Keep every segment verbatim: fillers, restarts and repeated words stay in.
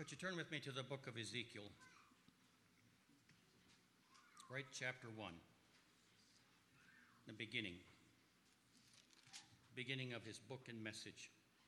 Could you turn with me to the book of Ezekiel? Right, chapter one. The beginning. Beginning of his book and message.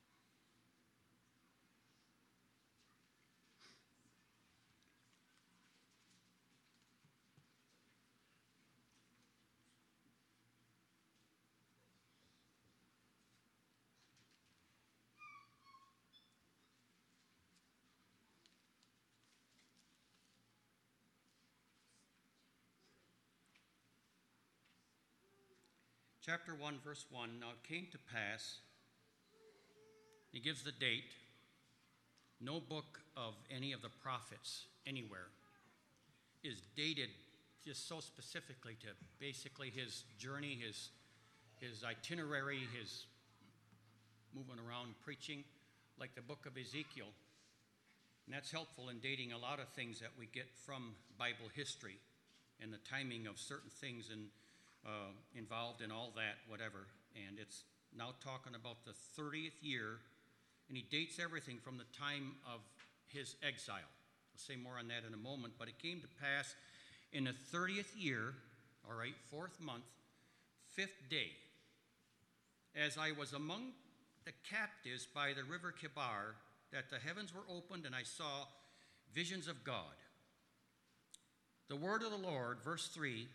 Chapter one, verse one, now it came to pass, he gives the date, no book of any of the prophets anywhere is dated just so specifically to basically his journey, his, his itinerary, his moving around preaching, like the book of Ezekiel. And that's helpful in dating a lot of things that we get from Bible history and the timing of certain things and Uh, involved in all that, whatever. And it's now talking about the thirtieth year, and he dates everything from the time of his exile. I'll say more on that in a moment, but it came to pass in the thirtieth year, all right, fourth month, fifth day, as I was among the captives by the river Kebar, that the heavens were opened, and I saw visions of God. The word of the Lord, verse three,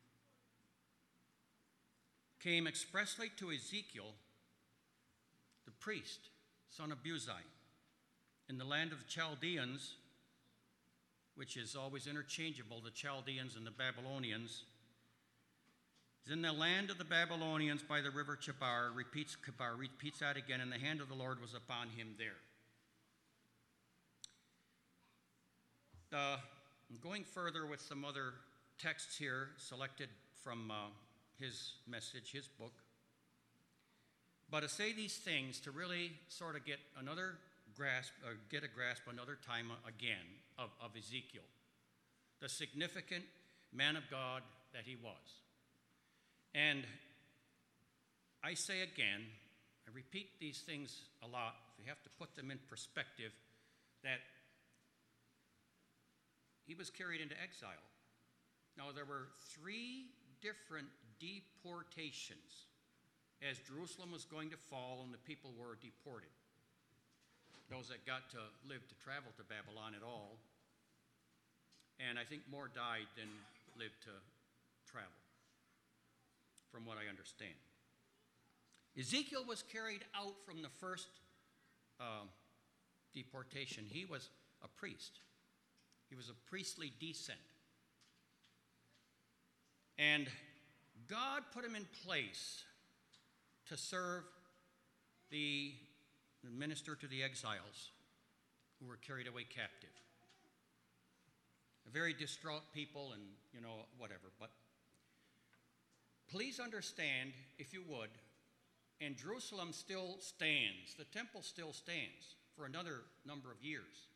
came expressly to Ezekiel, the priest, son of Buzi, in the land of the Chaldeans, which is always interchangeable, the Chaldeans and the Babylonians. Is in the land of the Babylonians by the river Chebar, repeats Chebar, repeats that again, and the hand of the Lord was upon him there. Uh, I'm going further with some other texts here selected from uh, his message, his book. But to say these things, to really sort of get another grasp, or get a grasp another time again of, of Ezekiel, the significant man of God that he was. And I say again, I repeat these things a lot, if you have to put them in perspective, that he was carried into exile. Now, there were three different deportations as Jerusalem was going to fall and the people were deported. Those that got to live to travel to Babylon at all. And I think more died than lived to travel, from what I understand. Ezekiel was carried out from the first uh, deportation. He was a priest. He was a priestly descent. And God put him in place to serve the, the minister to the exiles who were carried away captive. A very distraught people and, you know, whatever. But please understand, if you would, and Jerusalem still stands. The temple still stands for another number of years.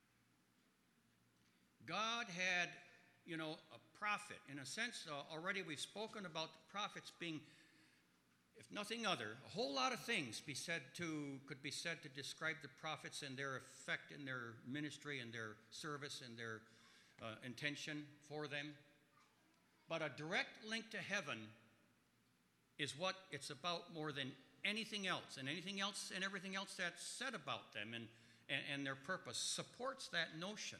God had, you know, a prophet. In a sense, uh, already we've spoken about the prophets being, if nothing other, a whole lot of things be said to, could be said to describe the prophets and their effect in their ministry and their service and their uh, intention for them. But a direct link to heaven is what it's about more than anything else. And anything else and everything else that's said about them and, and, and their purpose supports that notion.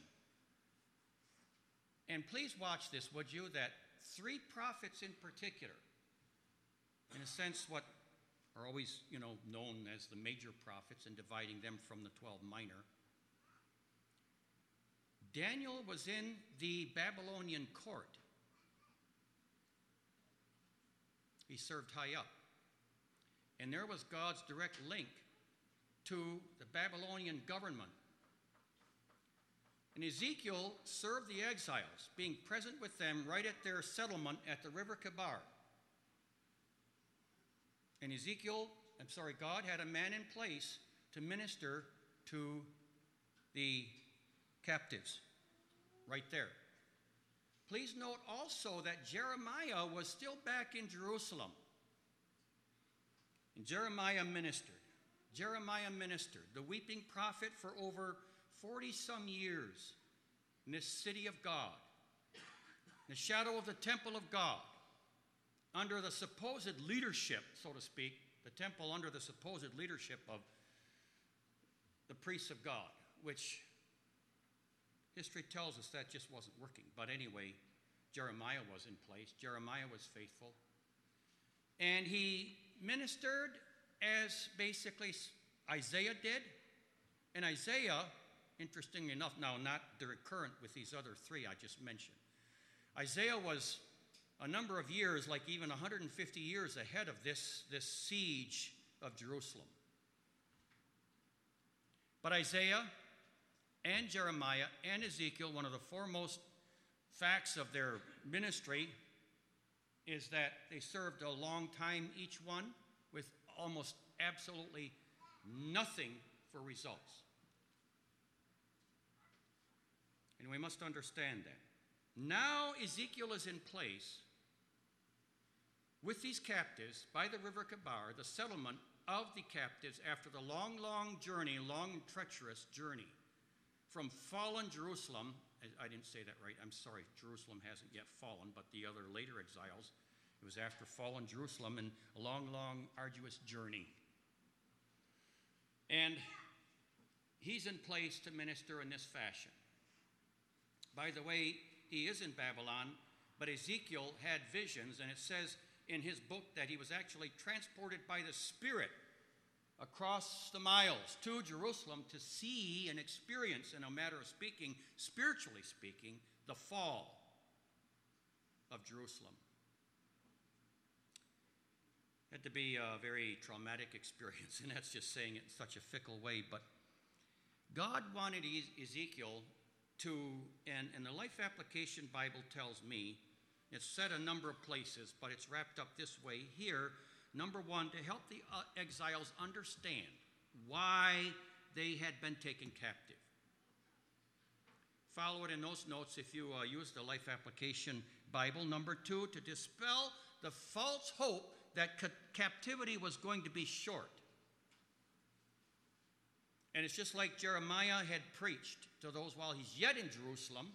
And please watch this, would you, that three prophets in particular, in a sense what are always, you know, known as the major prophets and dividing them from the twelve minor. Daniel was in the Babylonian court. He served high up. And there was God's direct link to the Babylonian government. And Ezekiel served the exiles, being present with them right at their settlement at the river Kebar. And Ezekiel, I'm sorry, God had a man in place to minister to the captives right there. Please note also that Jeremiah was still back in Jerusalem. And Jeremiah ministered. Jeremiah ministered, the weeping prophet for over forty-some years in this city of God, in the shadow of the temple of God, under the supposed leadership, so to speak, the temple under the supposed leadership of the priests of God, which history tells us that just wasn't working. But anyway, Jeremiah was in place. Jeremiah was faithful. And he ministered as basically Isaiah did. And Isaiah, interestingly enough, now not the recurrent with these other three I just mentioned. Isaiah was a number of years, like even one hundred fifty years ahead of this, this siege of Jerusalem. But Isaiah and Jeremiah and Ezekiel, one of the foremost facts of their ministry is that they served a long time each one with almost absolutely nothing for results. And we must understand that. Now Ezekiel is in place with these captives by the river Kebar, the settlement of the captives after the long, long journey, long and treacherous journey from fallen Jerusalem. I didn't say that right. I'm sorry. Jerusalem hasn't yet fallen, but the other later exiles. It was after fallen Jerusalem and a long, long, arduous journey. And he's in place to minister in this fashion. By the way, he is in Babylon, but Ezekiel had visions, and it says in his book that he was actually transported by the Spirit across the miles to Jerusalem to see and experience, in a matter of speaking, spiritually speaking, the fall of Jerusalem. It had to be a very traumatic experience, and that's just saying it in such a fickle way. But God wanted Ezekiel to, and, and the Life Application Bible tells me, it's said a number of places, but it's wrapped up this way here. Number one, to help the uh, exiles understand why they had been taken captive. Follow it in those notes if you uh, use the Life Application Bible. Number two, to dispel the false hope that ca- captivity was going to be short. And it's just like Jeremiah had preached to those while he's yet in Jerusalem,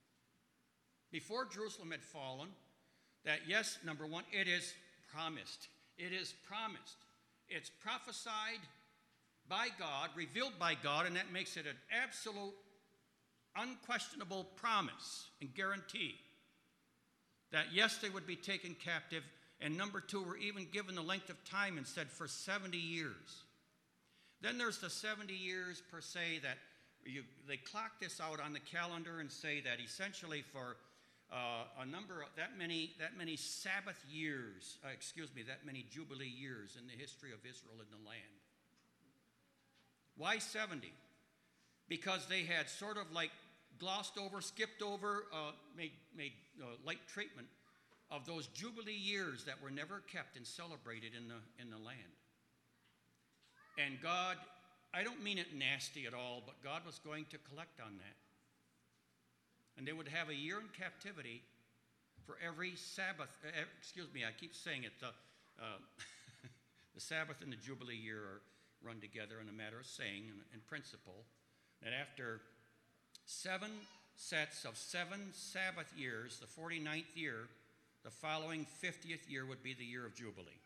before Jerusalem had fallen, that yes, number one, it is promised. It is promised. It's prophesied by God, revealed by God, and that makes it an absolute, unquestionable promise and guarantee that yes, they would be taken captive. And number two, we're even given the length of time and said for seventy years. Then there's the seventy years per se that you, they clock this out on the calendar and say that essentially for uh, a number of that many that many Sabbath years, uh, excuse me, that many Jubilee years in the history of Israel in the land. Why seventy? Because they had sort of like glossed over, skipped over, uh, made made uh, light treatment of those Jubilee years that were never kept and celebrated in the in the land. And God, I don't mean it nasty at all, but God was going to collect on that. And they would have a year in captivity for every Sabbath. Uh, excuse me, I keep saying it. The, uh, the Sabbath and the Jubilee year are run together in a matter of saying, in, in principle, that after seven sets of seven Sabbath years, the forty-ninth year, the following fiftieth year would be the year of Jubilee.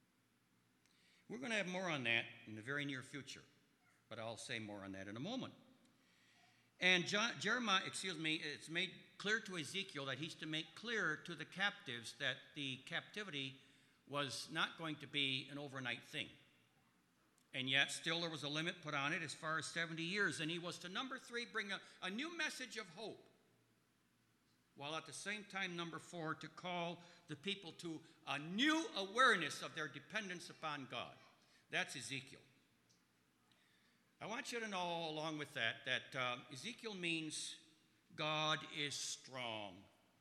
We're going to have more on that in the very near future, but I'll say more on that in a moment. And John, Jeremiah, excuse me, it's made clear to Ezekiel that he's to make clear to the captives that the captivity was not going to be an overnight thing. And yet still there was a limit put on it as far as seventy years. And he was to, number three, bring a, a new message of hope. While at the same time, number four, to call the people to a new awareness of their dependence upon God. That's Ezekiel. I want you to know, along with that, that uh, Ezekiel means God is strong.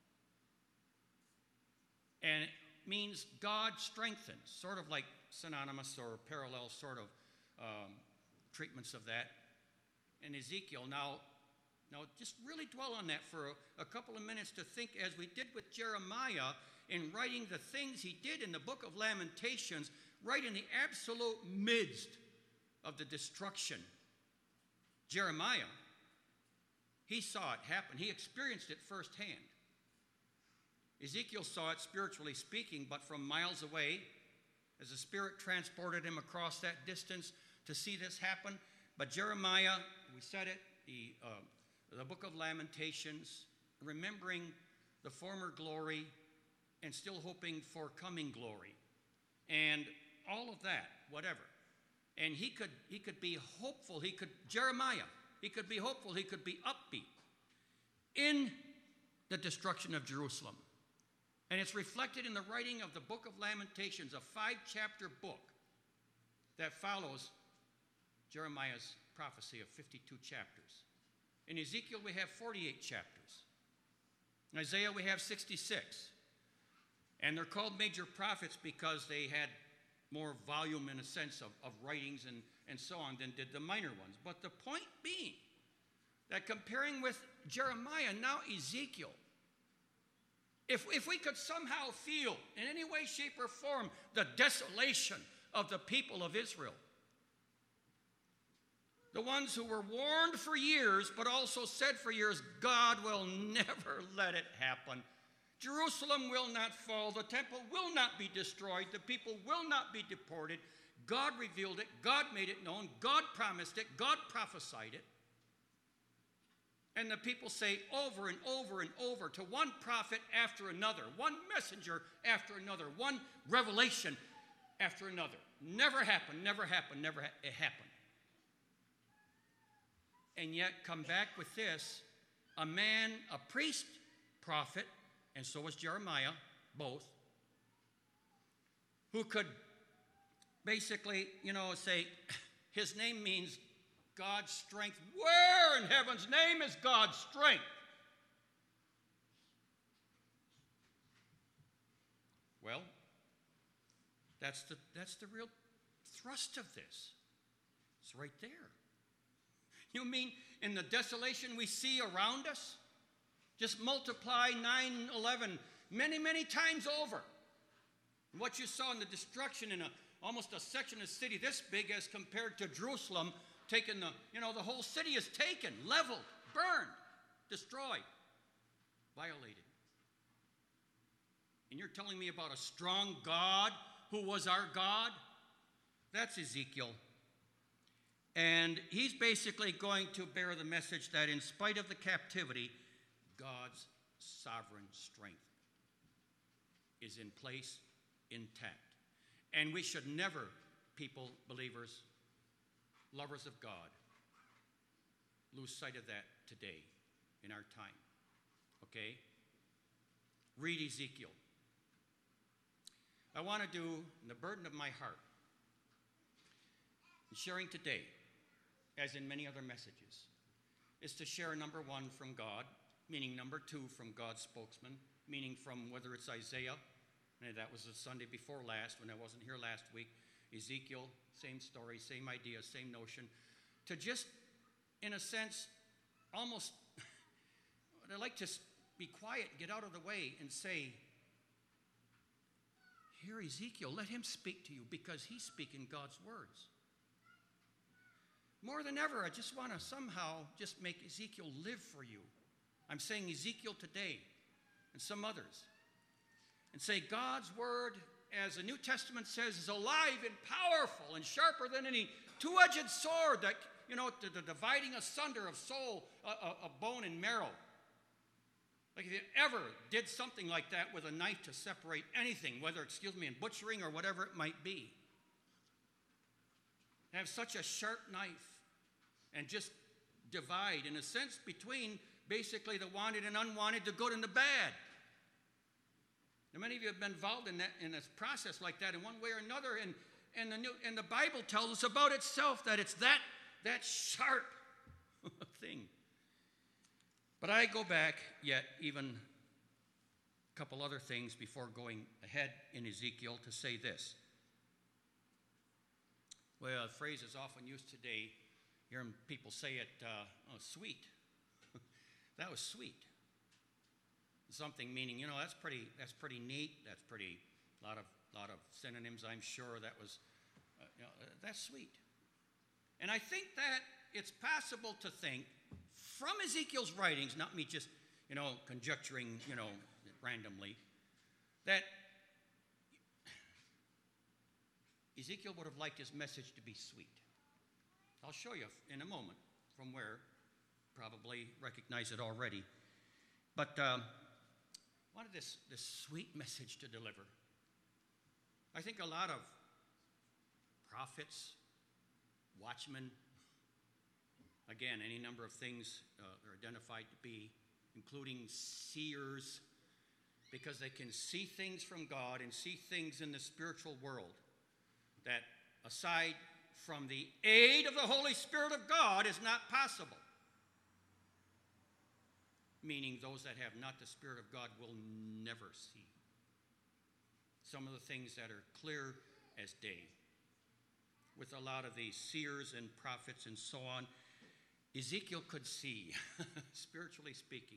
And it means God strengthens, sort of like synonymous or parallel sort of um, treatments of that. And Ezekiel, now, now just really dwell on that for a, a couple of minutes to think, as we did with Jeremiah in writing the things he did in the book of Lamentations, right in the absolute midst of the destruction. Jeremiah He saw it happen. He experienced it firsthand. Ezekiel saw it spiritually speaking, but from miles away, as the Spirit transported him across that distance to see this happen. But Jeremiah, we said it, the, uh, the book of Lamentations, remembering the former glory and still hoping for coming glory. And all of that, whatever. And he could, he could be hopeful. He could, Jeremiah, he could be hopeful. He could be upbeat in the destruction of Jerusalem. And it's reflected in the writing of the book of Lamentations, a five-chapter book that follows Jeremiah's prophecy of fifty-two chapters. In Ezekiel, we have forty-eight chapters. In Isaiah, we have sixty-six. And they're called major prophets because they had more volume in a sense of, of writings and, and so on than did the minor ones. But the point being that comparing with Jeremiah, now Ezekiel, if, if we could somehow feel in any way, shape, or form the desolation of the people of Israel, the ones who were warned for years, but also said for years, God will never let it happen. Jerusalem will not fall. The temple will not be destroyed. The people will not be deported. God revealed it. God made it known. God promised it. God prophesied it. And the people say over and over and over to one prophet after another, one messenger after another, one revelation after another. Never happened, never happened, never ha- it happened. And yet come back with this, a man, a priest, prophet, and so was Jeremiah, both, who could basically, you know, say, his name means God's strength. Where in heaven's name is God's strength? Well, that's the, that's the real thrust of this. It's right there. You mean in the desolation we see around us? Just multiply nine eleven many, many times over. What you saw in the destruction in a, almost a section of city this big as compared to Jerusalem, taken the, you know, the whole city is taken, leveled, burned, destroyed, violated. And you're telling me about a strong God who was our God? That's Ezekiel. And he's basically going to bear the message that in spite of the captivity, God's sovereign strength is in place, intact. And we should never, people, believers, lovers of God, lose sight of that today in our time. Okay? Read Ezekiel. I want to do the burden of my heart in sharing today, as in many other messages, is to share number one from God, meaning number two from God's spokesman, meaning from whether it's Isaiah, and that was the Sunday before last when I wasn't here last week, Ezekiel, same story, same idea, same notion, to just, in a sense, almost, I'd like to be quiet, get out of the way, and say, hear Ezekiel, let him speak to you because he's speaking God's words. More than ever, I just want to somehow just make Ezekiel live for you. I'm saying Ezekiel today and some others. And say God's word, as the New Testament says, is alive and powerful and sharper than any two-edged sword that, you know, the, the dividing asunder of soul, uh, of bone and marrow. Like if you ever did something like that with a knife to separate anything, whether, excuse me, in butchering or whatever it might be. Have such a sharp knife and just divide, in a sense, between basically the wanted and unwanted, the good and the bad. Now, many of you have been involved in that in this process like that in one way or another, and, and, the, new, and the Bible tells us about itself that it's that, that sharp thing. But I go back yet even a couple other things before going ahead in Ezekiel to say this. Well, a phrase is often used today, hearing people say it, uh, oh, sweet. That was sweet. Something meaning, you know, that's pretty, that's pretty neat, that's pretty, a lot of, lot of synonyms, I'm sure. That was, uh, you know, uh, that's sweet. And I think that it's possible to think from Ezekiel's writings, not me just, you know, conjecturing, you know, randomly, that Ezekiel would have liked his message to be sweet. I'll show you in a moment from where, probably recognize it already. But um, wanted this, this sweet message to deliver. I think a lot of prophets, watchmen, again, any number of things uh, are identified to be, including seers, because they can see things from God and see things in the spiritual world that, aside from the aid of the Holy Spirit of God, is not possible. Meaning those that have not the Spirit of God will never see some of the things that are clear as day. With a lot of these seers and prophets and so on, Ezekiel could see, spiritually speaking.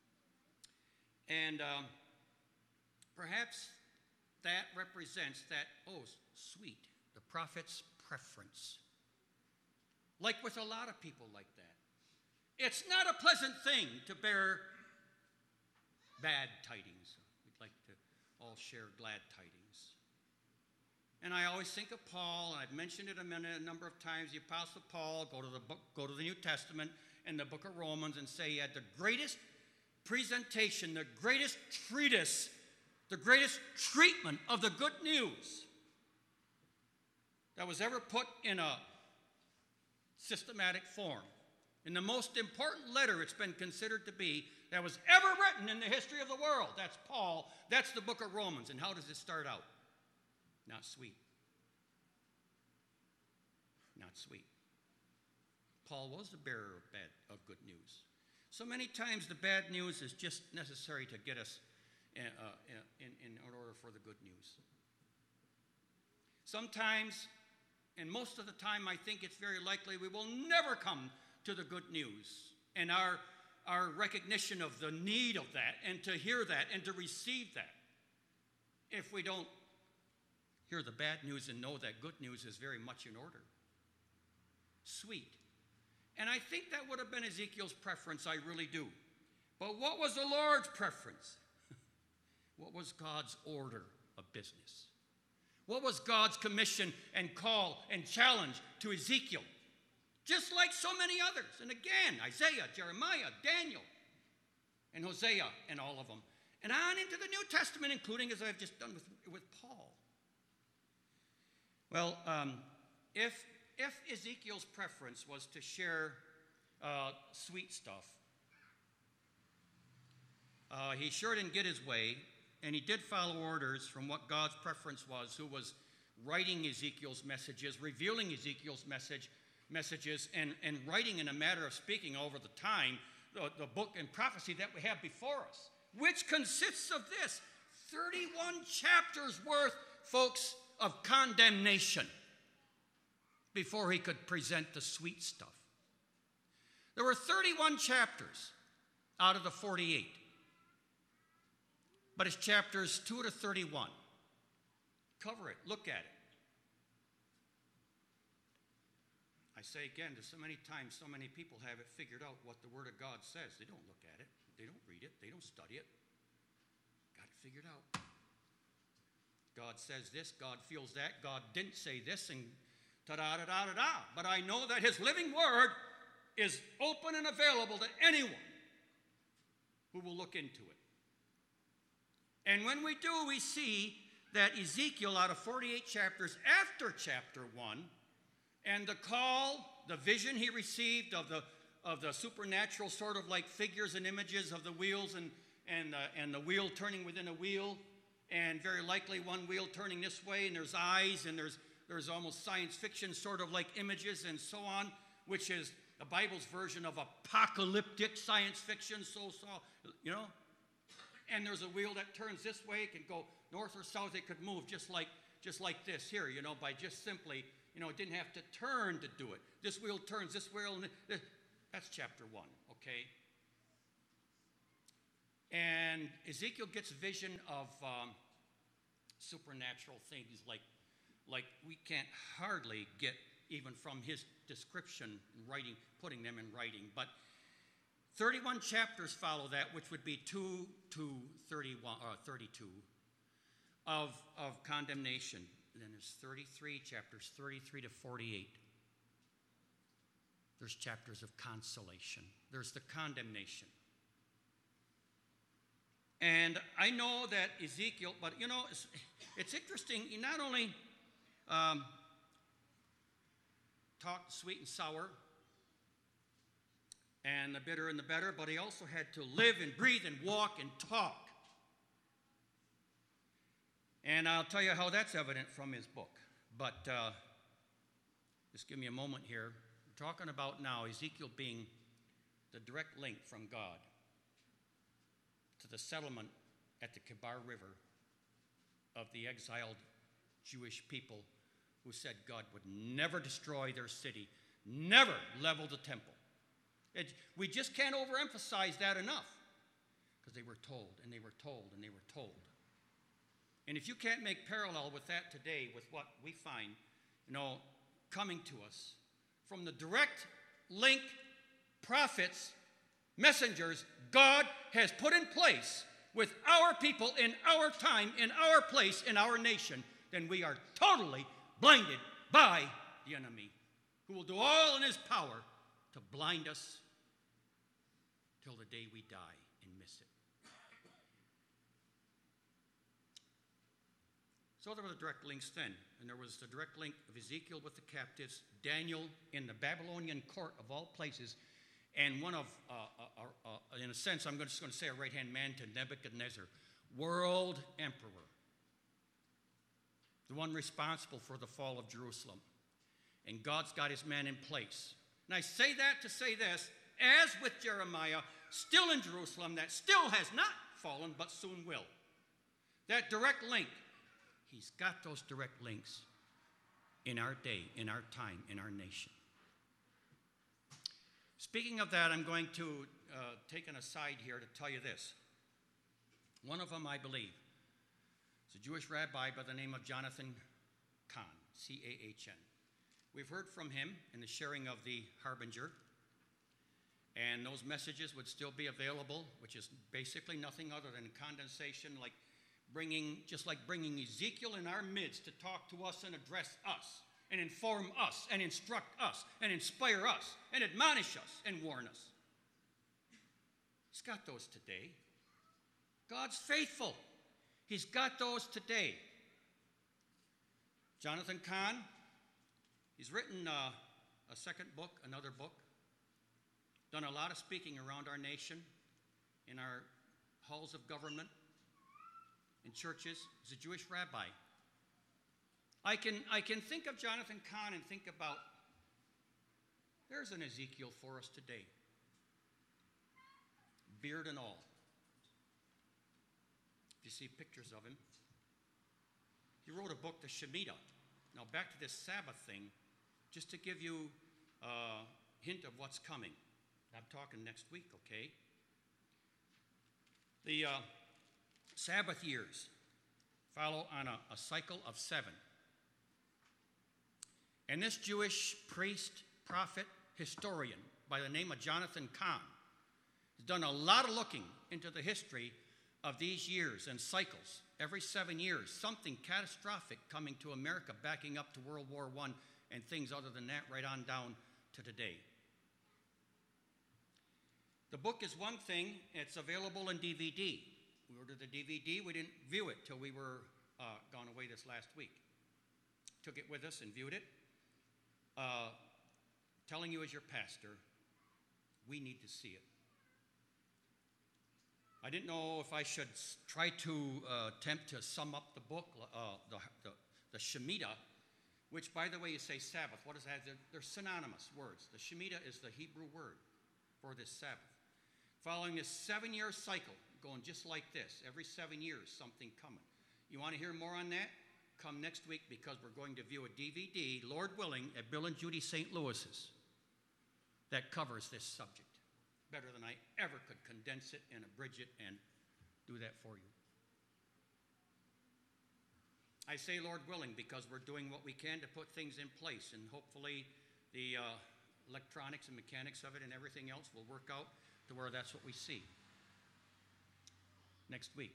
And um, perhaps that represents that, oh, sweet, the prophet's preference. Like with a lot of people like that. It's not a pleasant thing to bear bad tidings. We'd like to all share glad tidings. And I always think of Paul, and I've mentioned it a, minute, a number of times, the Apostle Paul, go to the book, go to the New Testament and the book of Romans and say he had the greatest presentation, the greatest treatise, the greatest treatment of the good news that was ever put in a systematic form. In the most important letter it's been considered to be that was ever written in the history of the world. That's Paul. That's the book of Romans. And how does it start out? Not sweet. Not sweet. Paul was the bearer of bad, of good news. So many times the bad news is just necessary to get us in, uh, in, in order for the good news. Sometimes, and most of the time, I think it's very likely we will never come to the good news. And our, our recognition of the need of that, and to hear that, and to receive that, if we don't hear the bad news and know that good news is very much in order. Sweet. And I think that would have been Ezekiel's preference, I really do. But what was the Lord's preference? What was God's order of business? What was God's commission and call and challenge to Ezekiel? Just like so many others. And again, Isaiah, Jeremiah, Daniel, and Hosea, and all of them. And on into the New Testament, including, as I've just done with, with Paul. Well, um, if, if Ezekiel's preference was to share uh, sweet stuff, uh, he sure didn't get his way, and he did follow orders from what God's preference was, who was writing Ezekiel's messages, revealing Ezekiel's message, messages, and, and writing, in a matter of speaking over the time, the, the book and prophecy that we have before us, which consists of this, thirty-one chapters worth, folks, of condemnation before he could present the sweet stuff. There were thirty-one chapters out of the forty-eight. But it's chapters two to thirty-one. Cover it. Look at it. I say again, there's so many times, so many people have it figured out what the Word of God says. They don't look at it. They don't read it. They don't study it. Got it figured out. God says this, God feels that, God didn't say this, and ta-da-da-da-da-da. But I know that His living Word is open and available to anyone who will look into it. And when we do, we see that Ezekiel, out of forty-eight chapters after chapter one, and the call, the vision he received of the, of the supernatural sort of like figures and images of the wheels and, and, uh, and the wheel turning within a wheel, and very likely one wheel turning this way, and there's eyes, and there's, there's almost science fiction sort of like images and so on, which is the Bible's version of apocalyptic science fiction, so, so, you know? And there's a wheel that turns this way. It can go north or south. It could move just like, just like this here, you know, by just simply, you know, it didn't have to turn to do it. This wheel turns, this wheel, and this, that's chapter one, okay? And Ezekiel gets vision of um, supernatural things like, like we can't hardly get even from his description, writing, putting them in writing. But thirty-one chapters follow that, which would be two to thirty-one, or thirty-two of, of condemnation. And then there's thirty-three chapters, thirty-three to forty-eight. There's chapters of consolation. There's the condemnation. And I know that Ezekiel, but you know, it's, it's interesting. He not only um, talked sweet and sour, and the bitter and the better, but he also had to live and breathe and walk and talk. And I'll tell you how that's evident from his book. But uh, just give me a moment here. We're talking about now Ezekiel being the direct link from God to the settlement at the Kebar River of the exiled Jewish people who said God would never destroy their city, never level the temple. It, we just can't overemphasize that enough, because they were told and they were told and they were told. And if you can't make parallel with that today, with what we find, you know, coming to us from the direct link prophets, messengers God has put in place with our people in our time, in our place, in our nation, then we are totally blinded by the enemy, who will do all in his power to blind us till the day we die and miss it. So there were the direct links then, and there was the direct link of Ezekiel with the captives, Daniel in the Babylonian court of all places, and one of, uh, uh, uh, uh, in a sense, I'm just going to say a right-hand man to Nebuchadnezzar, world emperor, the one responsible for the fall of Jerusalem. And God's got his man in place. And I say that to say this, as with Jeremiah, still in Jerusalem, that still has not fallen, but soon will. That direct link, he's got those direct links in our day, in our time, in our nation. Speaking of that, I'm going to uh, take an aside here to tell you this. One of them, I believe, is a Jewish rabbi by the name of Jonathan Cahn, C A H N. We've heard from him in the sharing of the Harbinger, and those messages would still be available, which is basically nothing other than condensation, like bringing, just like bringing Ezekiel in our midst to talk to us and address us, and inform us, and instruct us, and inspire us, and admonish us, and warn us. He's got those today. God's faithful. He's got those today. Jonathan Cahn, he's written uh, a second book, another book, done a lot of speaking around our nation, in our halls of government, in churches. He's a Jewish rabbi. I can, I can think of Jonathan Cahn and think about, there's an Ezekiel for us today. Beard and all. If you see pictures of him. He wrote a book, the Shemitah. Now back to this Sabbath thing, just to give you a hint of what's coming. I'm talking next week, okay? The uh, Sabbath years follow on a, a cycle of seven. And this Jewish priest, prophet, historian by the name of Jonathan Cahn has done a lot of looking into the history of these years and cycles. Every seven years, something catastrophic coming to America, backing up to World War One and things other than that, right on down to today. The book is one thing. It's available in D V D. We ordered the D V D. We didn't view it till we were uh, gone away this last week. Took it with us and viewed it. Uh, telling you as your pastor, we need to see it. I didn't know if I should try to uh, attempt to sum up the book, uh, the, the, the Shemitah, which, by the way, you say Sabbath. What is that? They're, they're synonymous words. The Shemitah is the Hebrew word for this Sabbath. Following this seven-year cycle, going just like this, every seven years, something coming. You want to hear more on that? Come next week, because we're going to view a D V D, Lord willing, at Bill and Judy Saint Louis's that covers this subject better than I ever could condense it and abridge it and do that for you. I say Lord willing because we're doing what we can to put things in place, and hopefully the uh, electronics and mechanics of it and everything else will work out to where that's what we see next week.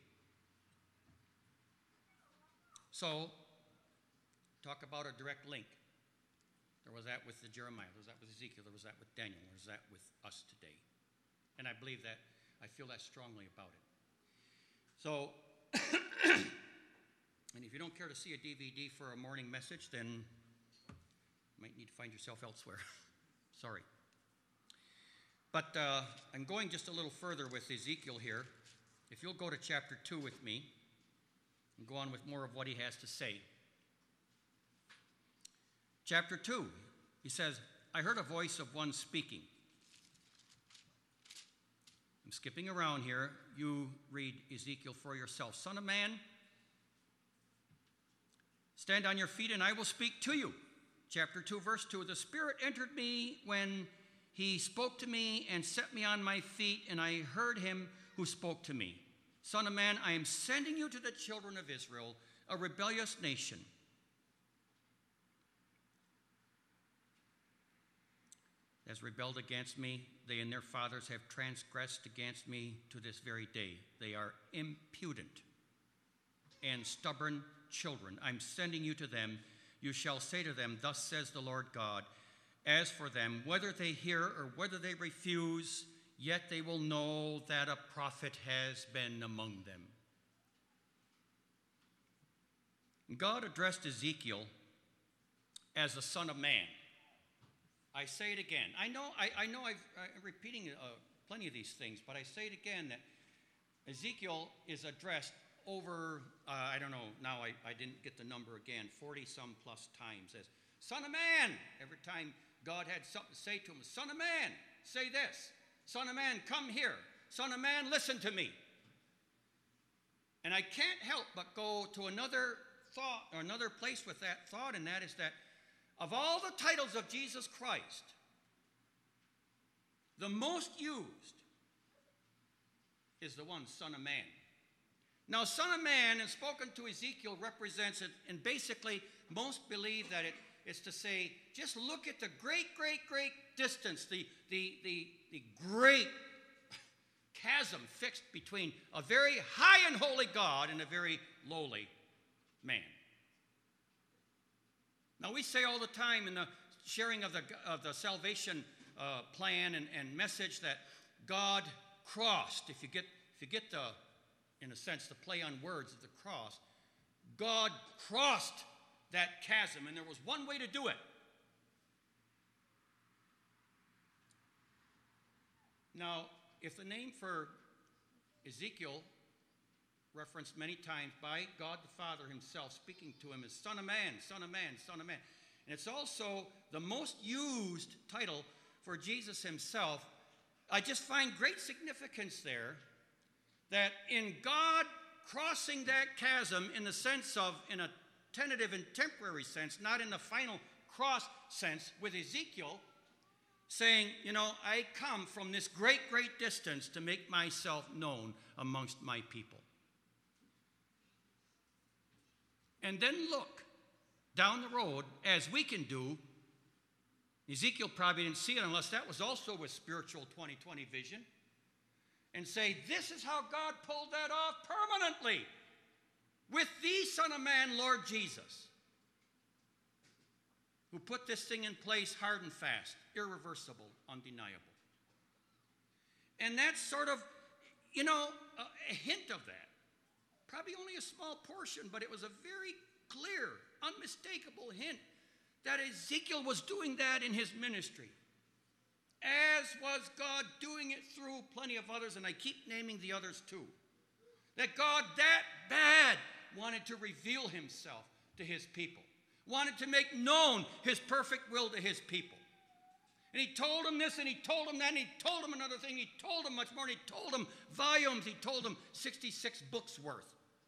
So, talk about a direct link. There was that with the Jeremiah, there was that with Ezekiel, there was that with Daniel, there was that with us today. And I believe that, I feel that strongly about it. So, and if you don't care to see a D V D for a morning message, then you might need to find yourself elsewhere. Sorry. But uh, I'm going just a little further with Ezekiel here. If you'll go to chapter two with me, and go on with more of what he has to say. Chapter two, he says, I heard a voice of one speaking. I'm skipping around here. You read Ezekiel for yourself. Son of man, stand on your feet and I will speak to you. Chapter two, verse two, the Spirit entered me when he spoke to me and set me on my feet, and I heard him who spoke to me. Son of man, I am sending you to the children of Israel, a rebellious nation. Has rebelled against me. They and their fathers have transgressed against me to this very day. They are impudent and stubborn children. I'm sending you to them. You shall say to them, thus says the Lord God, as for them, whether they hear or whether they refuse, yet they will know that a prophet has been among them. God addressed Ezekiel as the Son of Man. I say it again. I know, I, I know I've, I'm repeating uh, plenty of these things, but I say it again that Ezekiel is addressed over, uh, I don't know, now I, I didn't get the number again, forty-some plus times as Son of Man. Every time God had something to say to him, Son of Man, say this. Son of man, come here. Son of man, listen to me. And I can't help but go to another thought, or another place with that thought, and that is that of all the titles of Jesus Christ, the most used is the one, Son of Man. Now, Son of Man, and spoken to Ezekiel, represents it, and basically most believe that it is to say, just look at the great, great, great distance, the, the, the, the great chasm fixed between a very high and holy God and a very lowly man. Now, we say all the time in the sharing of the, of the salvation uh, plan and, and message that God crossed. If you get, if you get the, in a sense, the play on words of the cross, God crossed that chasm, and there was one way to do it. Now, if the name for Ezekiel, referenced many times by God the Father himself, speaking to him as Son of Man, Son of Man, Son of Man. And it's also the most used title for Jesus himself. I just find great significance there that in God crossing that chasm in the sense of, in a tentative and temporary sense, not in the final cross sense with Ezekiel, saying, you know, I come from this great, great distance to make myself known amongst my people. And then look down the road, as we can do. Ezekiel probably didn't see it unless that was also with spiritual twenty twenty vision. And say, this is how God pulled that off permanently with the Son of Man, Lord Jesus, who put this thing in place hard and fast, irreversible, undeniable. And that's sort of, you know, a, a hint of that. Probably only a small portion, but it was a very clear, unmistakable hint that Ezekiel was doing that in his ministry, as was God doing it through plenty of others, and I keep naming the others too. That God that bad wanted to reveal himself to his people, wanted to make known his perfect will to his people. And he told them this, and he told them that, and he told them another thing, he told them much more, and he told them volumes, he told them sixty-six books worth.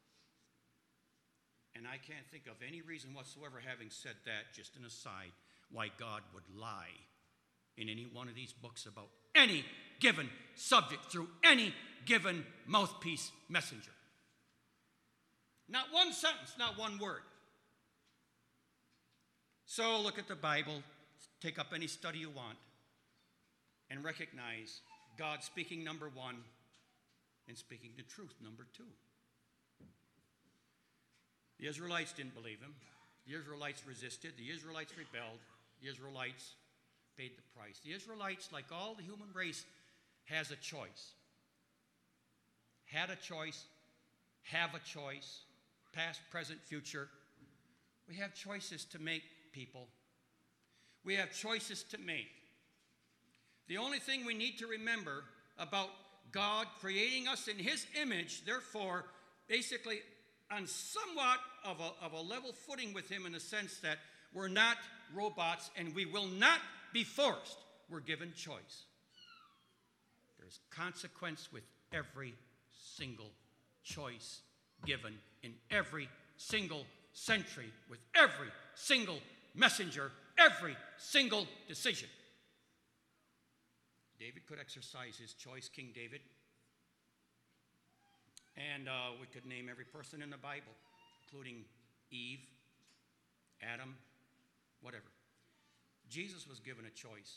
And I can't think of any reason whatsoever, having said that, just an aside, why God would lie in any one of these books about any given subject through any given mouthpiece messenger. Not one sentence, not one word. So look at the Bible, take up any study you want, and recognize God speaking, number one, and speaking the truth, number two. The Israelites didn't believe him. The Israelites resisted. The Israelites rebelled. The Israelites paid the price. The Israelites, like all the human race, has a choice. Had a choice, have a choice, past, present, future. We have choices to make, people. We have choices to make. The only thing we need to remember about God creating us in his image, therefore, basically on somewhat of a, of a level footing with him in the sense that we're not robots and we will not be forced. We're given choice. There's consequence with every single choice given in every single century, with every single messenger, every single decision. David could exercise his choice, King David. And uh, we could name every person in the Bible, including Eve, Adam, whatever. Jesus was given a choice.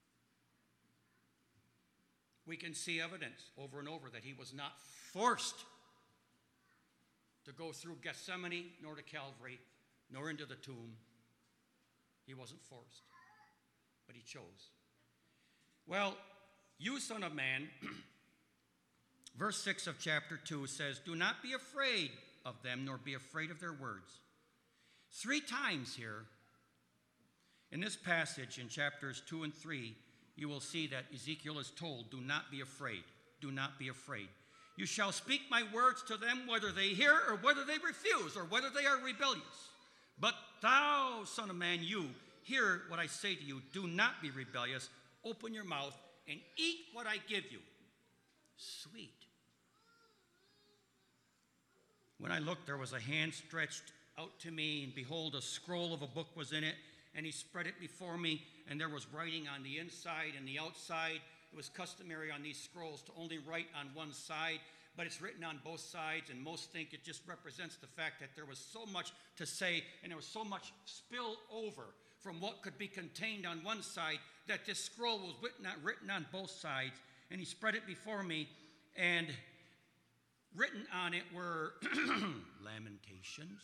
We can see evidence over and over that he was not forced to go through Gethsemane, nor to Calvary, nor into the tomb. He wasn't forced, but he chose. Well, you son of man, verse six of chapter two says, do not be afraid of them, nor be afraid of their words. Three times here in this passage in chapters two and three, you will see that Ezekiel is told, do not be afraid. Do not be afraid. You shall speak my words to them, whether they hear or whether they refuse or whether they are rebellious. But thou, son of man, you, hear what I say to you. Do not be rebellious. Open your mouth and eat what I give you. Sweet. When I looked, there was a hand stretched out to me, and behold, a scroll of a book was in it, and he spread it before me, and there was writing on the inside and the outside. It was customary on these scrolls to only write on one side, but it's written on both sides, and most think it just represents the fact that there was so much to say, and there was so much spill over from what could be contained on one side, that this scroll was written on, written on both sides, and he spread it before me, and written on it were lamentations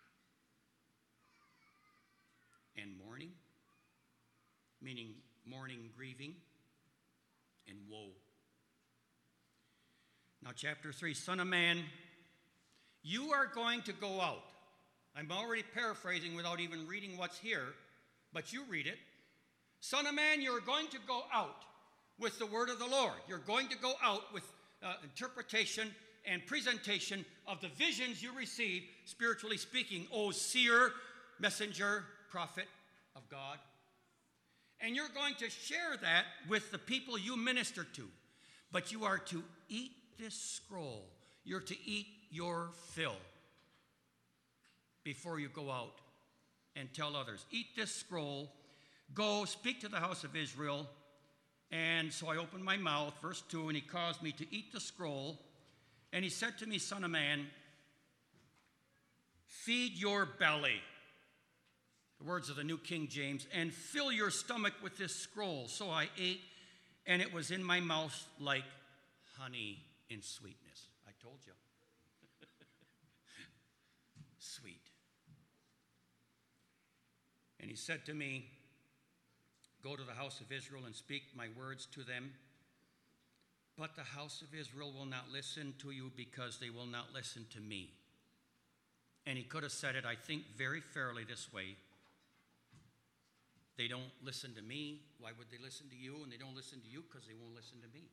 and mourning, meaning mourning, grieving, and woe. Now, chapter three, son of man, you are going to go out. I'm already paraphrasing without even reading what's here, but you read it. Son of man, you're going to go out with the word of the Lord. You're going to go out with uh, interpretation and presentation of the visions you receive, spiritually speaking, O seer, messenger, prophet of God. And you're going to share that with the people you minister to. But you are to eat this scroll. You're to eat your fill before you go out and tell others. Eat this scroll. Go, speak to the house of Israel. And so I opened my mouth, verse two, and he caused me to eat the scroll. And he said to me, son of man, feed your belly. The words of the New King James, and fill your stomach with this scroll. So I ate, and it was in my mouth like honey in sweetness. I told you. Sweet. And he said to me, go to the house of Israel and speak my words to them. But the house of Israel will not listen to you because they will not listen to me. And he could have said it, I think, very fairly this way. They don't listen to me. Why would they listen to you? And they don't listen to you because they won't listen to me.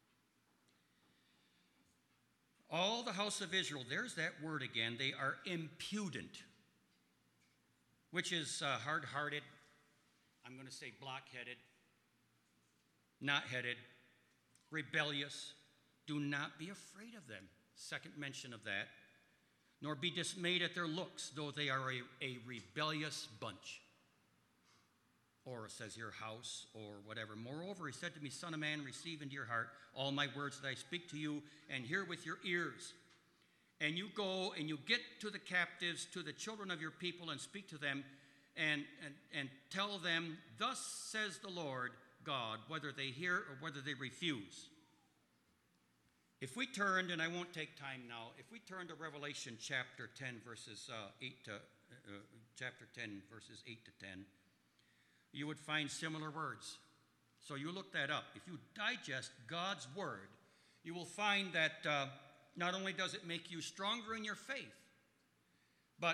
All the house of Israel, there's that word again, they are impudent, which is uh, hard-hearted. I'm going to say block-headed, not-headed, rebellious. Do not be afraid of them. Second mention of that. Nor be dismayed at their looks, though they are a, a rebellious bunch. Or it says your house, or whatever. Moreover, he said to me, son of man, receive into your heart all my words that I speak to you, and hear with your ears. And you go and you get to the captives, to the children of your people, and speak to them, and, and, and tell them, thus says the Lord God, whether they hear or whether they refuse. If we turned, and I won't take time now, if we turn to Revelation chapter ten, verses uh, eight to uh, chapter ten, verses eight to ten, you would find similar words. So you look that up. If you digest God's word, you will find that uh, not only does it make you stronger in your faith, but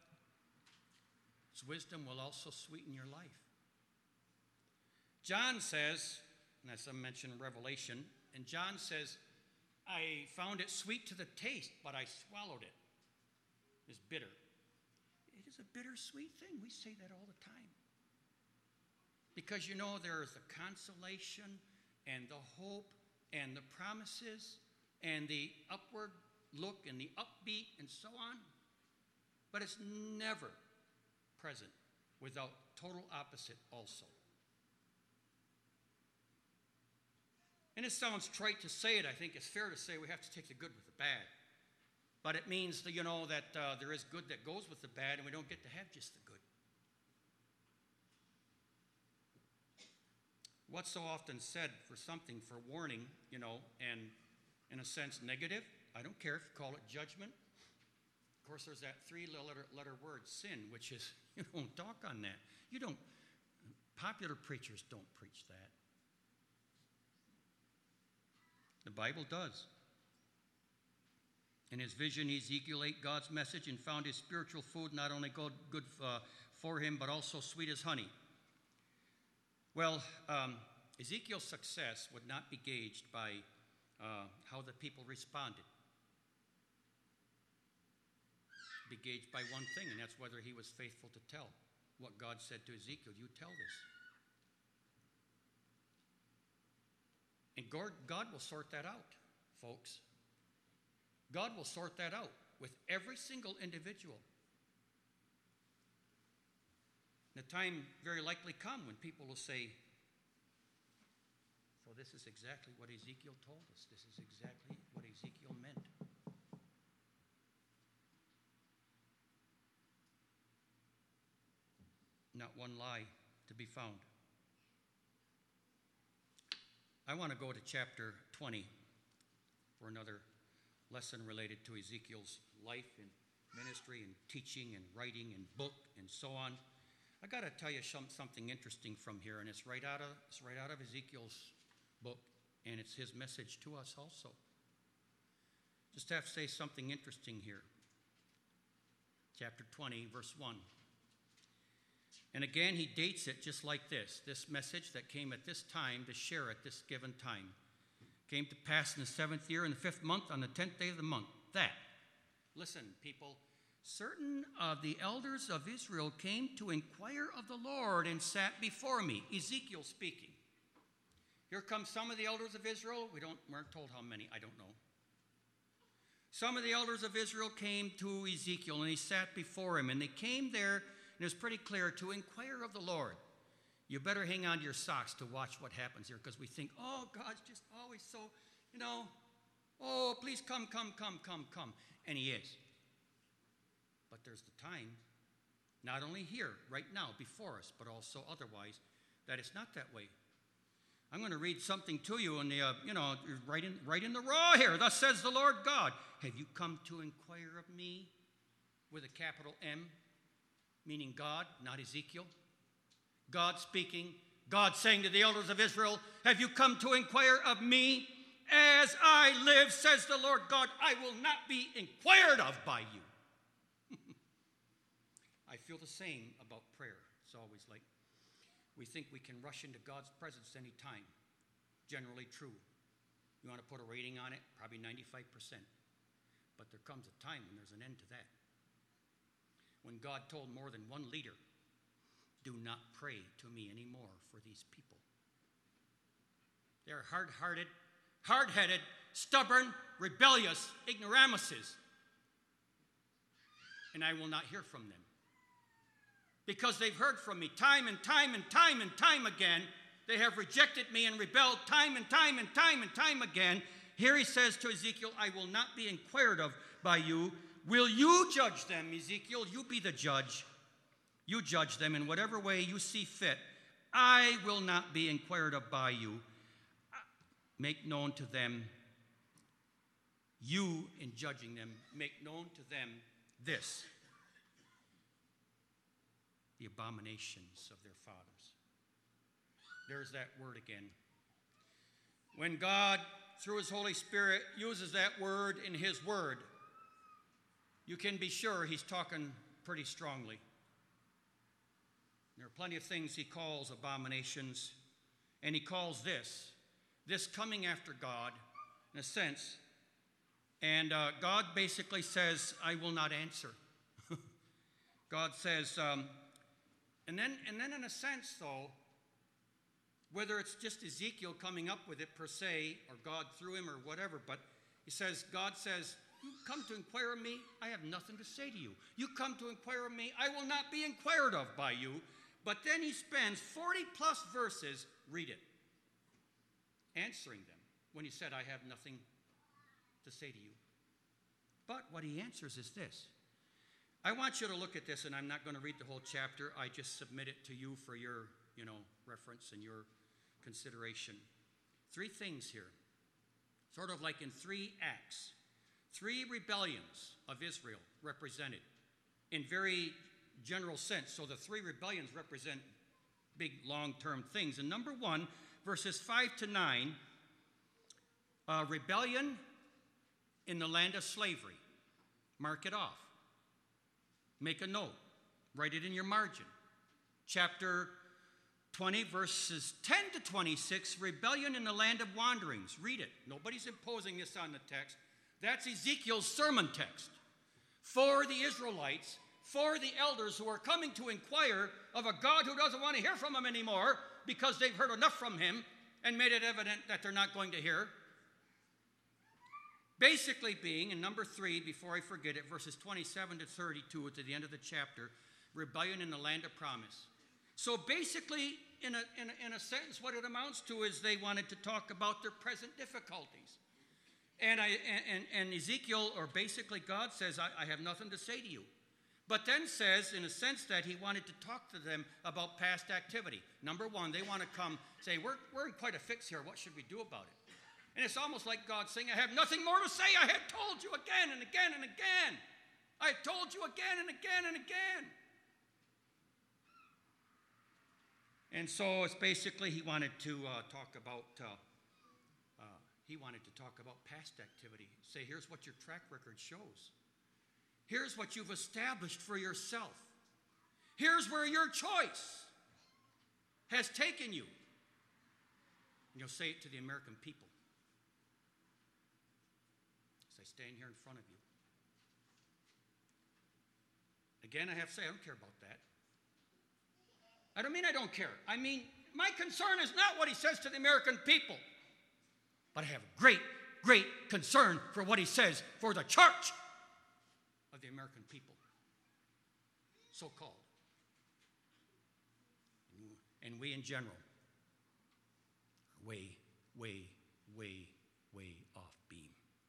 its wisdom will also sweeten your life. John says, and as I mentioned in Revelation, and John says, I found it sweet to the taste, but I swallowed it. It's bitter. It is a bittersweet thing. We say that all the time. Because you know there is the consolation and the hope and the promises and the upward look and the upbeat and so on. But it's never present without total opposite also. And it sounds trite to say it. I think it's fair to say we have to take the good with the bad. But it means that, you know, that uh, there is good that goes with the bad, and we don't get to have just the good. What's so often said for something, for warning, you know, and in a sense negative, I don't care if you call it judgment. Of course, there's that three-letter letter word, sin, which is, you don't talk on that. You don't, popular preachers don't preach that. The Bible does. In his vision, Ezekiel ate God's message and found his spiritual food not only good, good uh, for him, but also sweet as honey. Well, um, Ezekiel's success would not be gauged by uh, how the people responded. Be gauged by one thing, and that's whether he was faithful to tell what God said to Ezekiel. You tell this. And God, God will sort that out, folks. God will sort that out with every single individual. The time very likely come when people will say, so this is exactly what Ezekiel told us. This is exactly what Ezekiel meant. Not one lie to be found. I want to go to chapter twenty for another lesson related to Ezekiel's life and ministry and teaching and writing and book and so on. I got to tell you some, something interesting from here, and it's right out of it's right out of Ezekiel's book, and it's his message to us also. Just have to say something interesting here. Chapter twenty, verse one. And again, he dates it just like this. This message that came at this time to share at this given time came to pass in the seventh year, in the fifth month, on the tenth day of the month. That, listen, people, certain of the elders of Israel came to inquire of the Lord and sat before me. Ezekiel speaking. Here come some of the elders of Israel. We don't, we're told how many. I don't know. Some of the elders of Israel came to Ezekiel, and he sat before him. And they came there, and it was pretty clear, to inquire of the Lord. You better hang on to your socks to watch what happens here, because we think, oh, God's just always so, you know, oh, please come, come, come, come, come. And he is. But there's the time, not only here, right now, before us, but also otherwise, that it's not that way. I'm going to read something to you, and uh, you know, right in, right in the raw here. Thus says the Lord God, have you come to inquire of me? With a capital M, meaning God, not Ezekiel. God speaking, God saying to the elders of Israel, have you come to inquire of me? As I live, says the Lord God, I will not be inquired of by you. I feel the same about prayer. It's always like we think we can rush into God's presence any time. Generally true. You want to put a rating on it? Probably ninety-five percent. But there comes a time when there's an end to that. When God told more than one leader, do not pray to me anymore for these people. They're hard-hearted, hard-headed, stubborn, rebellious ignoramuses. And I will not hear from them. Because they've heard from me time and time and time and time again. They have rejected me and rebelled time and time and time and time again. Here he says to Ezekiel, I will not be inquired of by you. Will you judge them, Ezekiel? You be the judge. You judge them in whatever way you see fit. I will not be inquired of by you. Make known to them, you in judging them, make known to them this, the abominations of their fathers. There's that word again. When God, through his Holy Spirit, uses that word in his word, you can be sure he's talking pretty strongly. There are plenty of things he calls abominations, and he calls this, this coming after God, in a sense. And uh, God basically says, I will not answer. God says, um, and then, and then in a sense, though, whether it's just Ezekiel coming up with it per se, or God through him, or whatever, but he says, God says, you come to inquire of me, I have nothing to say to you. You come to inquire of me, I will not be inquired of by you. But then he spends forty plus verses, read it, answering them when he said, I have nothing to say to you. But what he answers is this. I want you to look at this, and I'm not going to read the whole chapter. I just submit it to you for your, you know, reference and your consideration. Three things here, sort of like in three acts. Three rebellions of Israel represented in very general sense. So the three rebellions represent big long-term things. And number one, verses five to nine, uh, rebellion in the land of slavery. Mark it off. Make a note. Write it in your margin. Chapter twenty, verses ten to twenty-six, rebellion in the land of wanderings. Read it. Nobody's imposing this on the text. That's Ezekiel's sermon text for the Israelites, for the elders who are coming to inquire of a God who doesn't want to hear from them anymore because they've heard enough from him and made it evident that they're not going to hear. Basically being, in number three, before I forget it, verses twenty-seven to thirty-two at the end of the chapter, rebellion in the land of promise. So basically, in a, in a, in a sentence, what it amounts to is they wanted to talk about their present difficulties. And, I, and, and Ezekiel, or basically God says, I, I have nothing to say to you. But then says, in a sense, that he wanted to talk to them about past activity. Number one, they want to come say, we're, we're in quite a fix here. What should we do about it? And it's almost like God saying, I have nothing more to say. I have told you again and again and again. I have told you again and again and again. And so it's basically he wanted to uh, talk about, uh, uh, he wanted to talk about past activity. Say, here's what your track record shows. Here's what you've established for yourself. Here's where your choice has taken you. And you'll say it to the American people. As I stand here in front of you. Again, I have to say, I don't care about that. I don't mean I don't care. I mean, my concern is not what he says to the American people. But I have great, great concern for what he says for the church of the American people. So-called. And we in general are way, way, way, way off beam.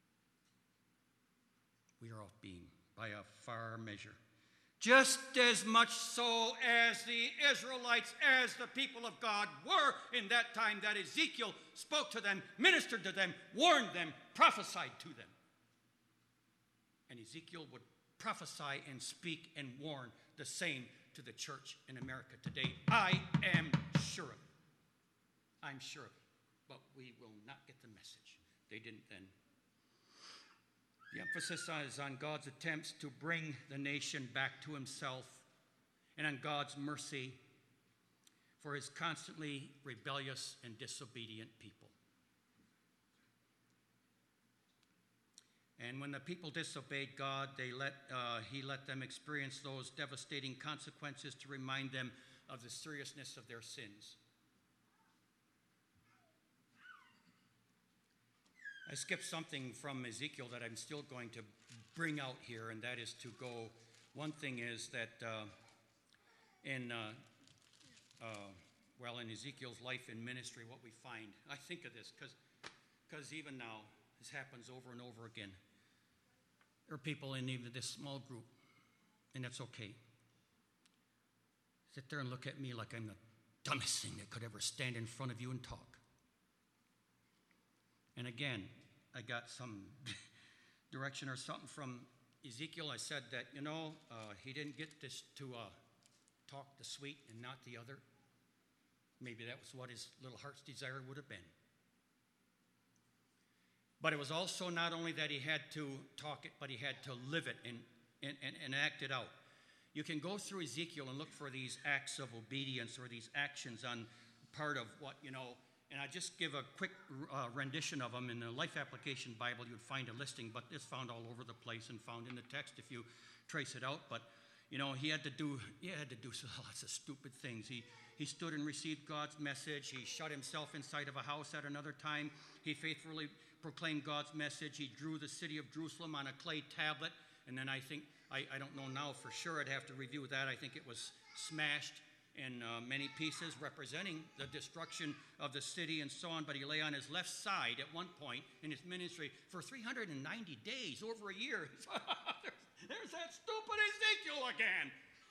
We are off beam by a far measure. Just as much so as the Israelites, as the people of God were in that time that Ezekiel spoke to them, ministered to them, warned them, prophesied to them. And Ezekiel would prophesy and speak and warn the same to the church in America today. I am sure of it. I'm sure of it. But we will not get the message. They didn't then. The emphasis is on God's attempts to bring the nation back to himself and on God's mercy for his constantly rebellious and disobedient people. And when the people disobeyed God, they let, uh, he let them experience those devastating consequences to remind them of the seriousness of their sins. I skipped something from Ezekiel that I'm still going to bring out here, and that is to go, one thing is that uh, in, uh, uh, well, in Ezekiel's life and ministry, what we find, I think of this, because even now, this happens over and over again. There are people in even this small group, and that's okay. Sit there and look at me like I'm the dumbest thing that could ever stand in front of you and talk. And again, I got some direction or something from Ezekiel. I said that, you know, uh, he didn't get this to uh, talk the sweet and not the other. Maybe that was what his little heart's desire would have been. But it was also not only that he had to talk it, but he had to live it and, and, and, and act it out. You can go through Ezekiel and look for these acts of obedience or these actions on part of what, you know, and I just give a quick uh, rendition of them. In the Life Application Bible, you'd find a listing, but it's found all over the place and found in the text if you trace it out. But, you know, he had to do, he had to do lots of stupid things. He, he stood and received God's message. He shut himself inside of a house at another time. He faithfully proclaimed God's message. He drew the city of Jerusalem on a clay tablet. And then I think, I, I don't know now for sure, I'd have to review that. I think it was smashed in uh, many pieces representing the destruction of the city and so on. But he lay on his left side at one point in his ministry for three hundred ninety days, over a year. there's, there's that stupid Ezekiel again.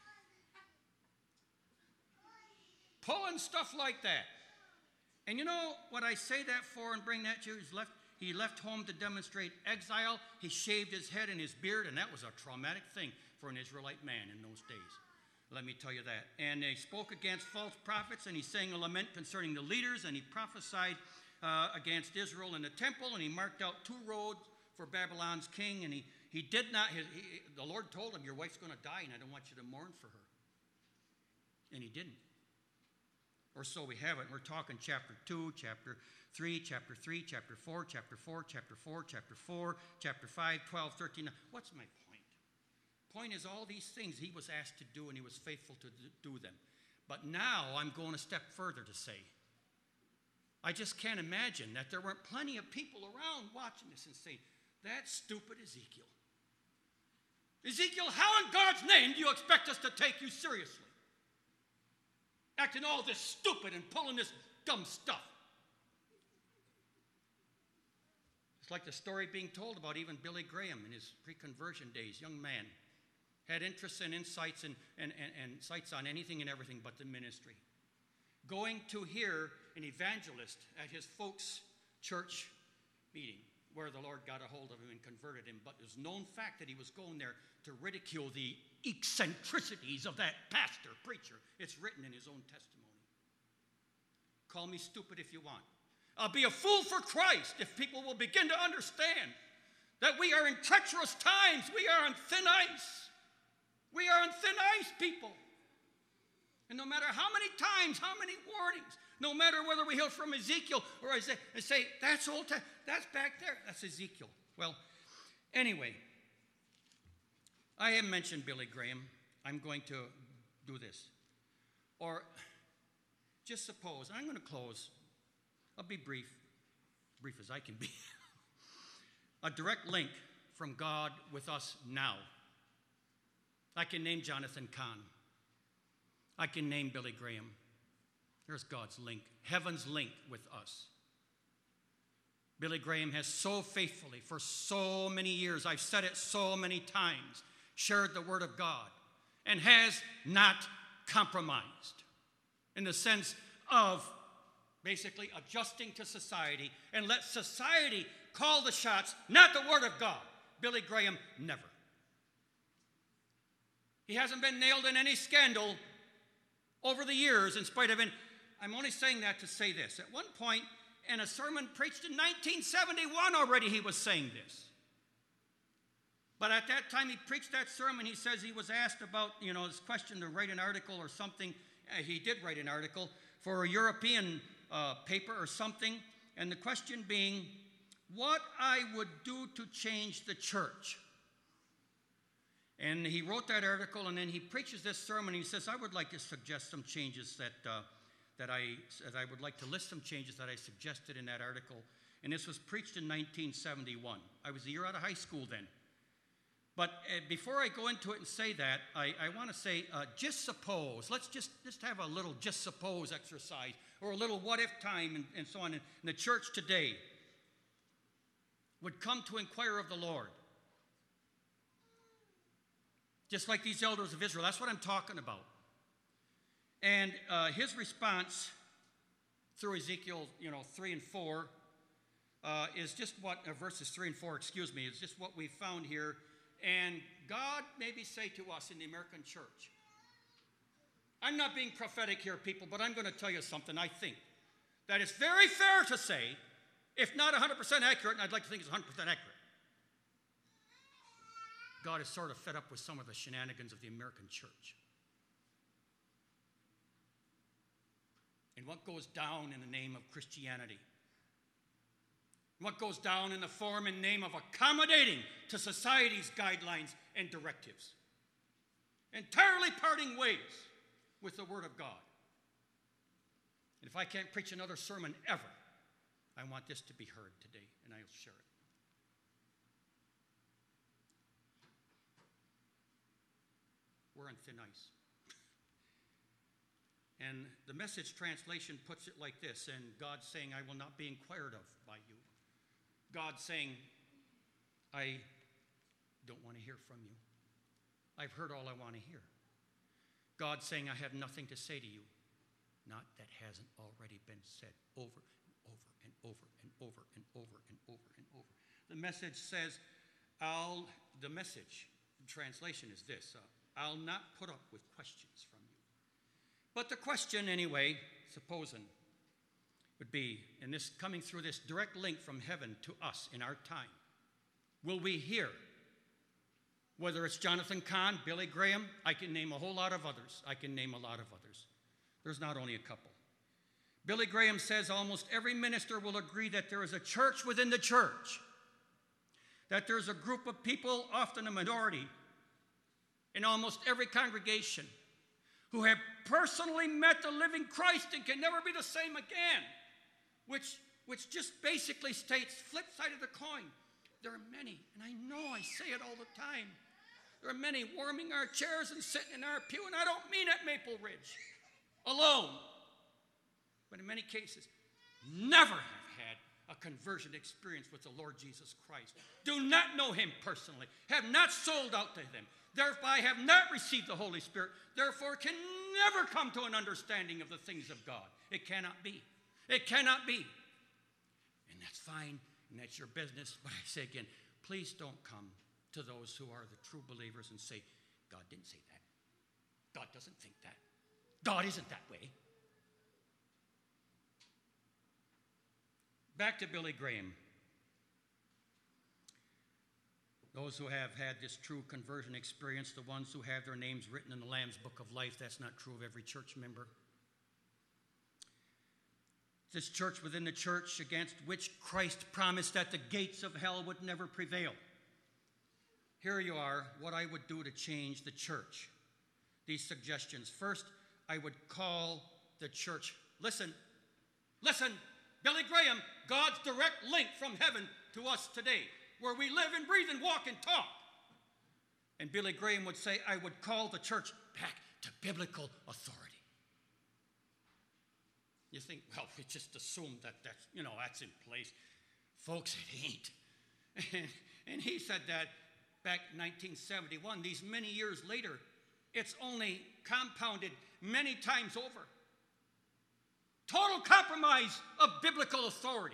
Pulling stuff like that. And you know what I say that for and bring that to you? He's left, he left home to demonstrate exile. He shaved his head and his beard, and that was a traumatic thing for an Israelite man in those days. Let me tell you that. And he spoke against false prophets, and he sang a lament concerning the leaders, and he prophesied uh, against Israel in the temple, and he marked out two roads for Babylon's king, and he, he did not, he, he, the Lord told him, your wife's going to die, and I don't want you to mourn for her. And he didn't. Or so we have it. We're talking chapter two, chapter three, chapter three, chapter four, chapter four, chapter four, chapter four, chapter five, twelve, thirteen. What's my point? Point is, all these things he was asked to do, and he was faithful to do them. But now I'm going a step further to say, I just can't imagine that there weren't plenty of people around watching this and saying, that's stupid Ezekiel. Ezekiel, how in God's name do you expect us to take you seriously? Acting all this stupid and pulling this dumb stuff. It's like the story being told about even Billy Graham in his pre-conversion days, young man. Had interests and insights and, and, and, and sights on anything and everything but the ministry. Going to hear an evangelist at his folks' church meeting where the Lord got a hold of him and converted him. But it was known fact that he was going there to ridicule the eccentricities of that pastor, preacher. It's written in his own testimony. Call me stupid if you want. I'll be a fool for Christ if people will begin to understand that we are in treacherous times. We are on thin ice. We are on thin ice, people. And no matter how many times, how many warnings, no matter whether we hear from Ezekiel or Isaiah, and say, that's old, that's back there, that's Ezekiel. Well, anyway, I have mentioned Billy Graham. I'm going to do this. Or just suppose, I'm going to close. I'll be brief, brief as I can be. A direct link from God with us now. I can name Jonathan Cahn. I can name Billy Graham. There's God's link, heaven's link with us. Billy Graham has so faithfully for so many years, I've said it so many times, shared the word of God and has not compromised in the sense of basically adjusting to society and let society call the shots, not the word of God. Billy Graham, never. He hasn't been nailed in any scandal over the years in spite of it. I'm only saying that to say this. At one point in a sermon preached in nineteen seventy-one already he was saying this. But at that time he preached that sermon, he says he was asked about, you know, this question to write an article or something. Uh, he did write an article for a European uh, paper or something. And the question being, what I would do to change the church. And he wrote that article, and then he preaches this sermon. He says, I would like to suggest some changes that, uh, that, I, that I would like to list some changes that I suggested in that article. And this was preached in nineteen seventy-one. I was a year out of high school then. But uh, before I go into it and say that, I, I want to say, uh, just suppose, let's just, just have a little just suppose exercise, or a little what-if time, and, and so on. And the church today would come to inquire of the Lord. Just like these elders of Israel. That's what I'm talking about. And uh, his response through Ezekiel, you know, three and four, uh, is just what, uh, verses three and four, excuse me, is just what we found here. And God maybe say to us in the American church, I'm not being prophetic here, people, but I'm going to tell you something. I think that it's very fair to say, if not one hundred percent accurate, and I'd like to think it's one hundred percent accurate, God is sort of fed up with some of the shenanigans of the American church. And what goes down in the name of Christianity, what goes down in the form and name of accommodating to society's guidelines and directives, entirely parting ways with the Word of God. And if I can't preach another sermon ever, I want this to be heard today, and I'll share it. We're on thin ice. And the Message translation puts it like this, and God saying, I will not be inquired of by you. God saying, I don't want to hear from you. I've heard all I want to hear. God saying, I have nothing to say to you, not that hasn't already been said over and over and over and over and over and over and over. The Message says, I'll, the Message translation is this, uh, I'll not put up with questions from you. But the question, anyway, supposing, would be, and this coming through this direct link from heaven to us in our time, will we hear? Whether it's Jonathan Cahn, Billy Graham, I can name a whole lot of others. I can name a lot of others. There's not only a couple. Billy Graham says almost every minister will agree that there is a church within the church, that there's a group of people, often a minority, in almost every congregation, who have personally met the living Christ and can never be the same again, which, which just basically states, flip side of the coin, there are many, and I know I say it all the time, there are many warming our chairs and sitting in our pew, and I don't mean at Maple Ridge alone, but in many cases, never have had a conversion experience with the Lord Jesus Christ, do not know him personally, have not sold out to him, thereby have not received the Holy Spirit, therefore can never come to an understanding of the things of God. It cannot be. It cannot be. And that's fine, and that's your business, but I say again, please don't come to those who are the true believers and say, God didn't say that. God doesn't think that. God isn't that way. Back to Billy Graham. Those who have had this true conversion experience, the ones who have their names written in the Lamb's Book of Life, that's not true of every church member. This church within the church against which Christ promised that the gates of hell would never prevail. Here you are, what I would do to change the church. These suggestions. First, I would call the church, listen, listen, Billy Graham, God's direct link from heaven to us today, where we live and breathe and walk and talk. And Billy Graham would say, I would call the church back to biblical authority. You think, well, we just assumed that that's, you know, that's in place. Folks, it ain't. And, and he said that back in nineteen seventy-one, these many years later, it's only compounded many times over. Total compromise of biblical authority.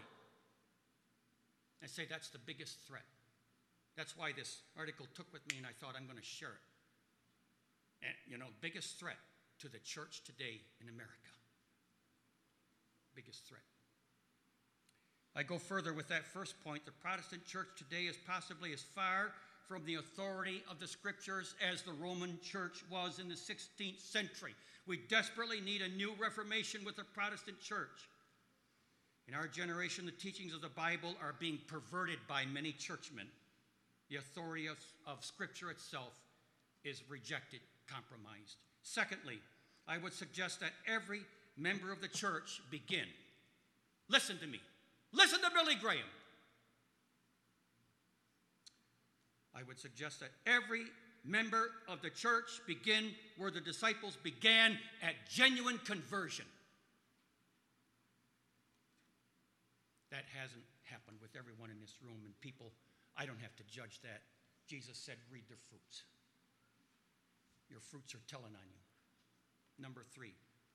I say that's the biggest threat. That's why this article took with me, and I thought I'm going to share it. And, you know, biggest threat to the church today in America. Biggest threat. I go further with that first point. The Protestant church today is possibly as far from the authority of the Scriptures as the Roman church was in the sixteenth century. We desperately need a new reformation with the Protestant church. In our generation, the teachings of the Bible are being perverted by many churchmen. The authority of, of Scripture itself is rejected, compromised. Secondly, I would suggest that every member of the church begin. Listen to me. Listen to Billy Graham. I would suggest that every member of the church begin where the disciples began, at genuine conversion. That hasn't happened with everyone in this room, and people, I don't have to judge that. Jesus said, read their fruits. Your fruits are telling on you. Number three,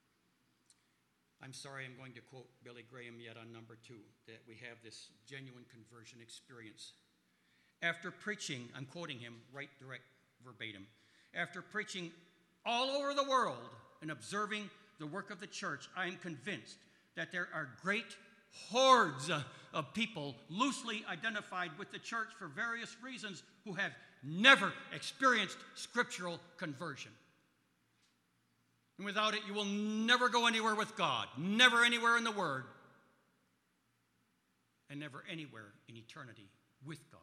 I'm sorry, I'm going to quote Billy Graham yet on number two, that we have this genuine conversion experience. After preaching, I'm quoting him right direct verbatim, after preaching all over the world and observing the work of the church, I am convinced that there are great hordes of people loosely identified with the church for various reasons who have never experienced scriptural conversion. And without it, you will never go anywhere with God, never anywhere in the Word, and never anywhere in eternity with God.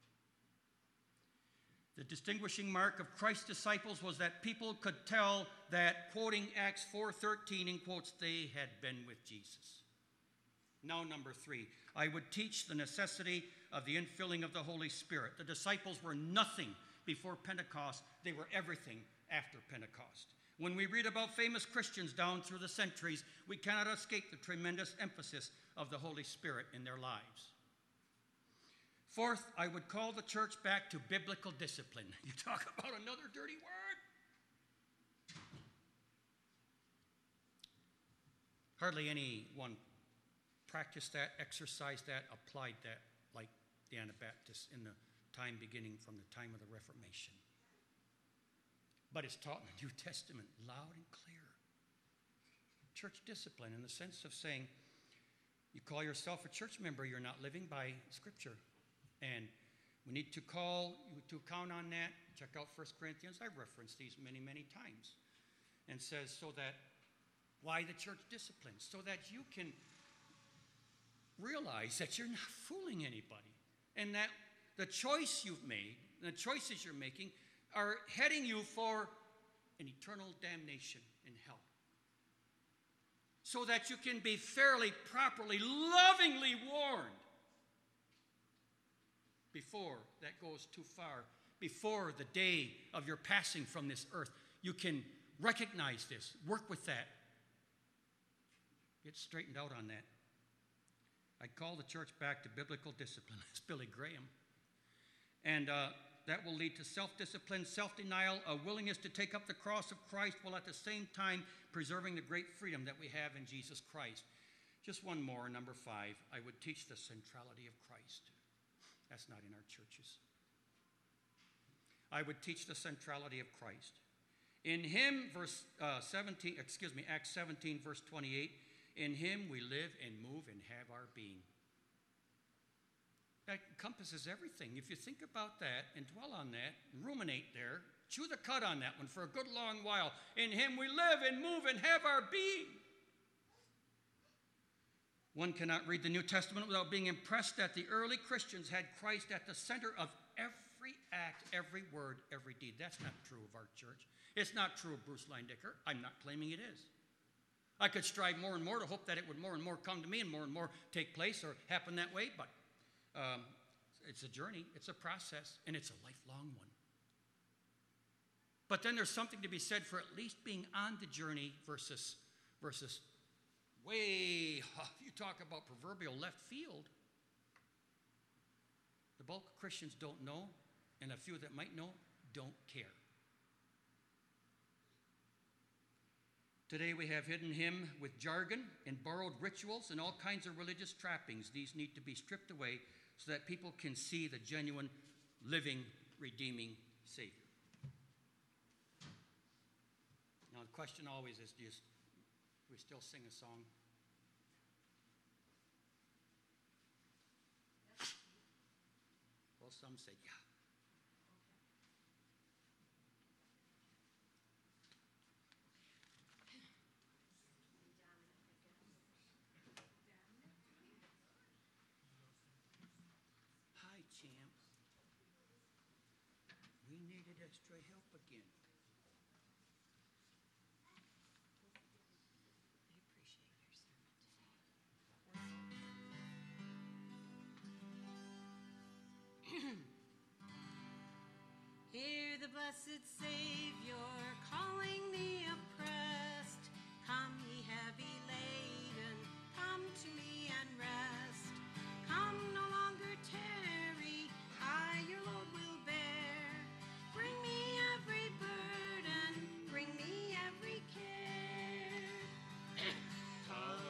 The distinguishing mark of Christ's disciples was that people could tell that, quoting Acts four thirteen in quotes, they had been with Jesus. Now, number three, I would teach the necessity of the infilling of the Holy Spirit. The disciples were nothing before Pentecost. They were everything after Pentecost. When we read about famous Christians down through the centuries, we cannot escape the tremendous emphasis of the Holy Spirit in their lives. Fourth, I would call the church back to biblical discipline. You talk about another dirty word. Hardly anyone practiced that, exercised that, applied that like the Anabaptists in the time beginning from the time of the Reformation. But it's taught in the New Testament loud and clear. Church discipline in the sense of saying, you call yourself a church member, you're not living by Scripture. And we need to call you to account on that. Check out First Corinthians. I've referenced these many, many times. And says, so that, why the church discipline? So that you can realize that you're not fooling anybody. And that the choice you've made, the choices you're making, are heading you for an eternal damnation in hell. So that you can be fairly, properly, lovingly warned before that goes too far, before the day of your passing from this earth. You can recognize this, work with that, get straightened out on that. I call the church back to biblical discipline. That's Billy Graham. And uh, that will lead to self-discipline, self-denial, a willingness to take up the cross of Christ while at the same time preserving the great freedom that we have in Jesus Christ. Just one more, number five. I would teach the centrality of Christ. That's not in our churches. I would teach the centrality of Christ. In him, verse uh, seventeen, excuse me, Acts seventeen, verse twenty-eight, in him we live and move and have our being. That encompasses everything. If you think about that and dwell on that, and ruminate there, chew the cud on that one for a good long while. In him we live and move and have our being. One cannot read the New Testament without being impressed that the early Christians had Christ at the center of every act, every word, every deed. That's not true of our church. It's not true of Bruce Leindecker. I'm not claiming it is. I could strive more and more to hope that it would more and more come to me and more and more take place or happen that way, but um, it's a journey, it's a process, and it's a lifelong one. But then there's something to be said for at least being on the journey versus, versus way, you talk about proverbial left field. The bulk of Christians don't know, and a few that might know don't care. Today we have hidden him with jargon and borrowed rituals and all kinds of religious trappings. These need to be stripped away so that people can see the genuine, living, redeeming Savior. Now the question always is, do you, do we still sing a song? Well, some say, yeah. Hi, champ. We needed extra help again. Hear the blessed Savior calling the oppressed. Come, ye heavy laden, come to me and rest. Come, no longer tarry, I your load will bear. Bring me every burden, bring me every care. Come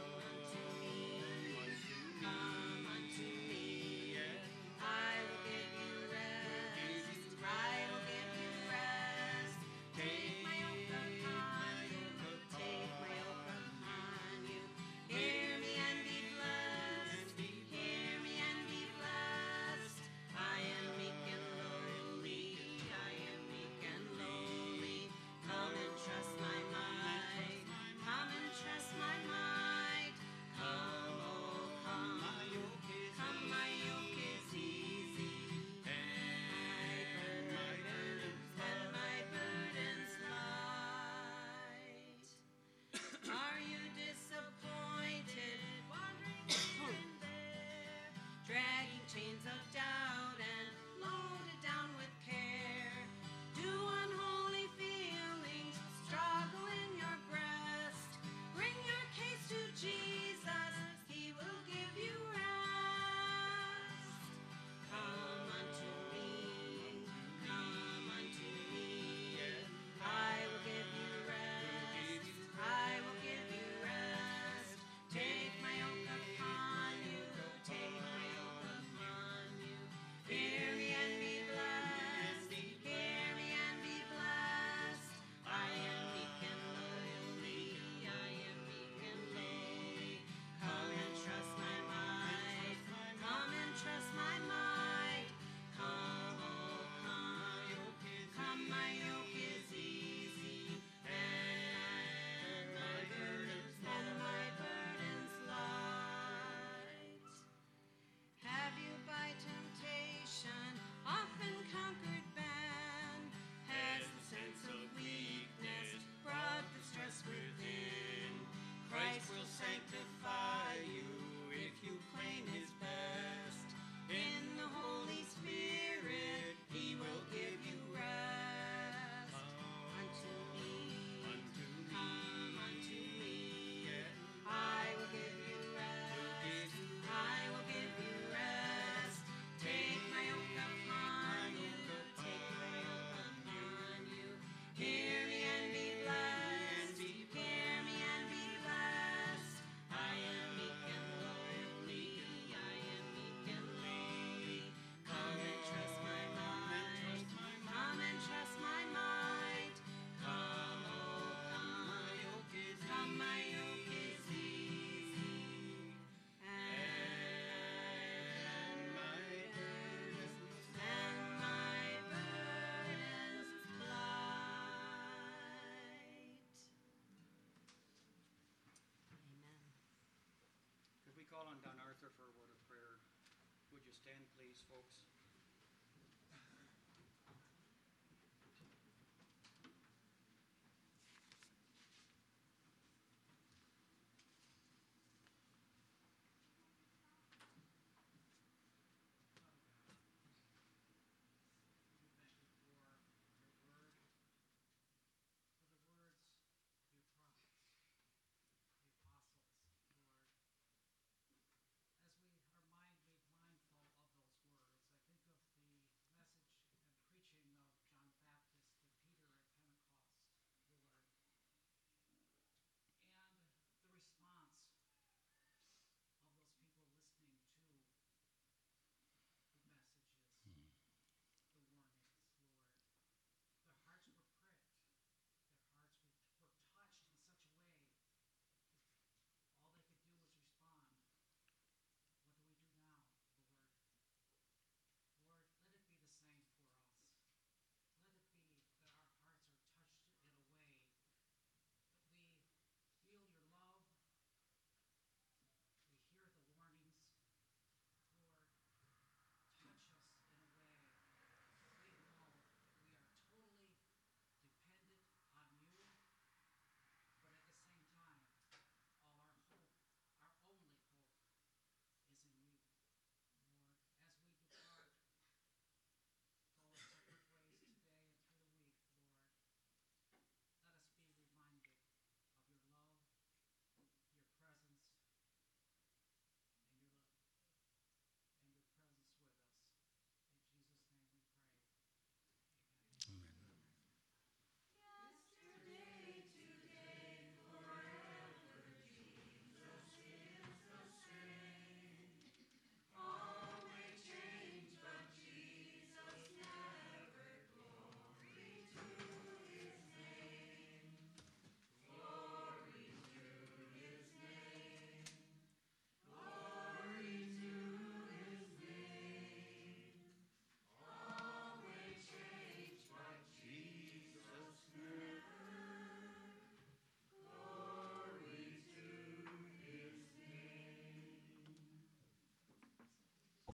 you stand, please, folks?